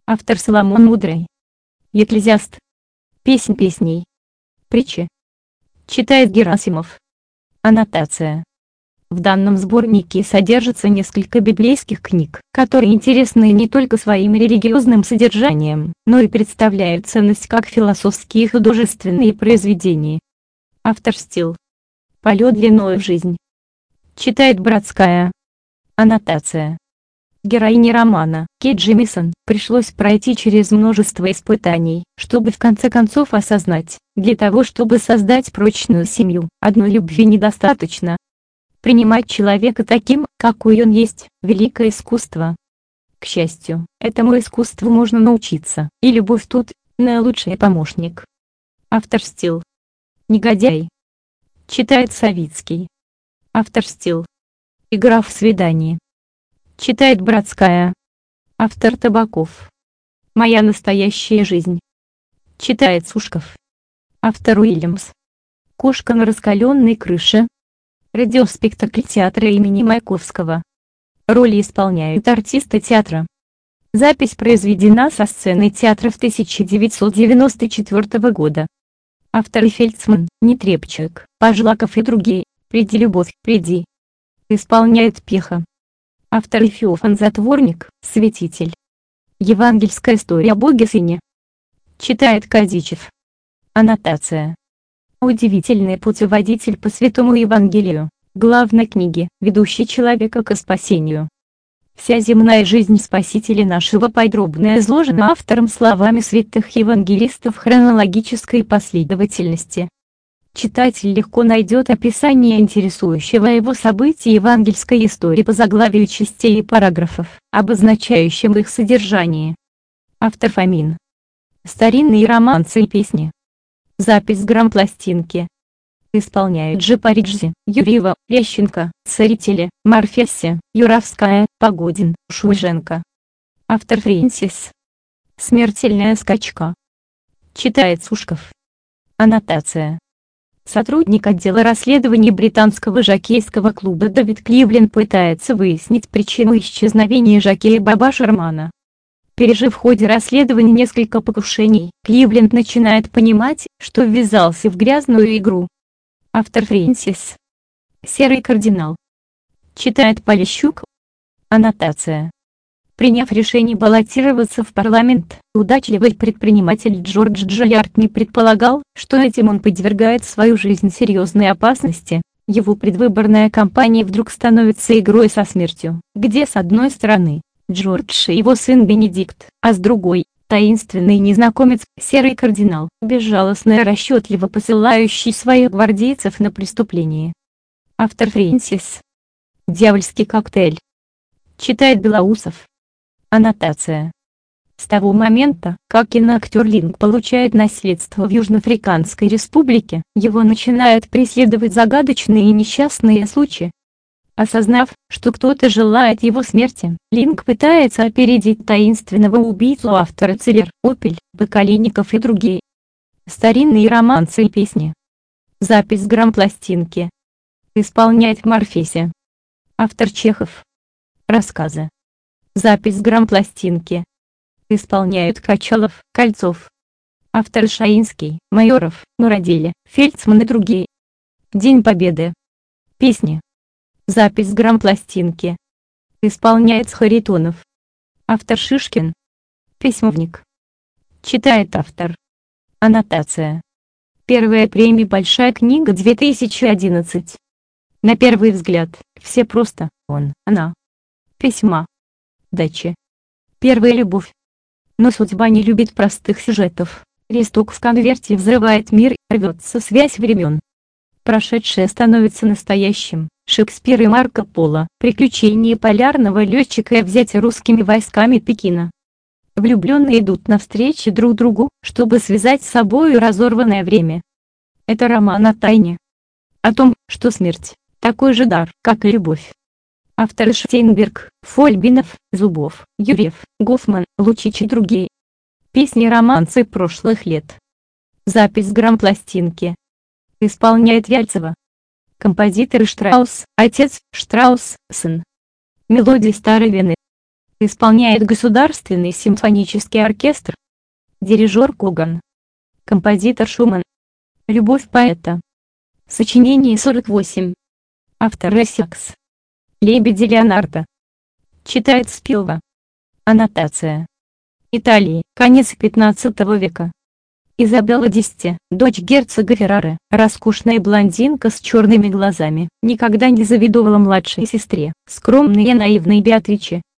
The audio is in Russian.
Автор Соломон Мудрый. Екклезиаст. Песнь песней. Притчи. Читает Герасимов. Аннотация. В данном сборнике содержится несколько библейских книг, которые интересны не только своим религиозным содержанием, но и представляют ценность как философские и художественные произведения. Автор стил. Полет длиною в жизнь. Читает Братская. Аннотация. Героине романа, Кейт Джемисон, пришлось пройти через множество испытаний, чтобы в конце концов осознать, для того чтобы создать прочную семью, одной любви недостаточно. Принимать человека таким, какой он есть, великое искусство. К счастью, этому искусству можно научиться, и любовь тут наилучший помощник. Автор стил. Негодяй. Читает Савицкий. Автор стил. Игра в свидание. Читает Братская. Автор Табаков. Моя настоящая жизнь. Читает Сушков. Автор Уильямс. Кошка на раскаленной крыше. Радиоспектакль театра имени Маяковского. Роли исполняют артисты театра. Запись произведена со сцены театра в 1994 года. Авторы Фельдсман, Нетребчик, Пожлаков и другие. Приди, любовь, приди. Исполняет Пеха. Автор Феофан Затворник, Святитель. Евангельская история о Боге Сыне. Читает Кадичев. Аннотация. Удивительный путеводитель по Святому Евангелию, главной книге, ведущей человека к спасению. Вся земная жизнь Спасителя нашего подробно изложена автором словами святых евангелистов в хронологической последовательности. Читатель легко найдет описание интересующего его события евангельской истории по заглавию частей и параграфов, обозначающим их содержание. Автор Фомин. Старинные романсы и песни. Запись грампластинки. Исполняют Джапариджи, Юрьева, Лещенко, Царители, Марфесси, Юровская, Погодин, Шульженко. Автор Фрэнсис. Смертельная скачка. Читает Сушков. Аннотация. Сотрудник отдела расследований британского жокейского клуба Дэвид Кливленд пытается выяснить причину исчезновения жокея Боба Шермана. Пережив в ходе расследования несколько покушений, Кливленд начинает понимать, что ввязался в грязную игру. Автор Фрэнсис. Серый кардинал. Читает Полищук. Аннотация. Приняв решение баллотироваться в парламент, удачливый предприниматель Джордж Джоярд не предполагал, что этим он подвергает свою жизнь серьезной опасности. Его предвыборная кампания вдруг становится игрой со смертью, где с одной стороны Джордж и его сын Бенедикт, а с другой — таинственный незнакомец, серый кардинал, безжалостно и расчетливо посылающий своих гвардейцев на преступление. Автор Фрэнсис. Дьявольский коктейль. Читает Белоусов. Аннотация. С того момента, как киноактер Линк получает наследство в Южноафриканской республике, его начинают преследовать загадочные и несчастные случаи. Осознав, что кто-то желает его смерти, Линк пытается опередить таинственного убийцу автора Циллер, Опель, Бакалейников и другие. Старинные романсы и песни. Запись грампластинки. Исполняет Марфесси. Автор Чехов. Рассказы. Запись грампластинки. Исполняют Качалов, Кольцов. Автор Шаинский, Майоров, Мурадели, Фельдсман и другие. День Победы. Песни. Запись грампластинки. Исполняет Харитонов. Автор Шишкин. Письмовник. Читает автор. Аннотация. Первая премия «Большая книга» 2011. На первый взгляд, все просто он, она. Письма. Дачи. Первая любовь. Но судьба не любит простых сюжетов. Листок в конверте взрывает мир, рвется связь времен. Прошедшее становится настоящим. Шекспир и Марко Поло. Приключения полярного летчика и взятие русскими войсками Пекина. Влюбленные идут навстречу друг другу, чтобы связать с собой разорванное время. Это роман о тайне. О том, что смерть – такой же дар, как и любовь. Авторы Штейнберг, Фольбинов, Зубов, Юрьев, Гофман, Лучич и другие. Песни и романсы прошлых лет. Запись грампластинки. Исполняет Вяльцева. Композитор Штраус, отец, Штраус, сын. Мелодии старой Вены. Исполняет Государственный симфонический оркестр. Дирижер Коган. Композитор Шуман. Любовь поэта. Сочинение 48. Автор Эссекс. Лебеди Леонардо. Читает Спилва. Аннотация. Италия, конец XV века. Изабелла Дисти, дочь герцога Феррары, роскошная блондинка с черными глазами, никогда не завидовала младшей сестре, скромной и наивной Беатриче.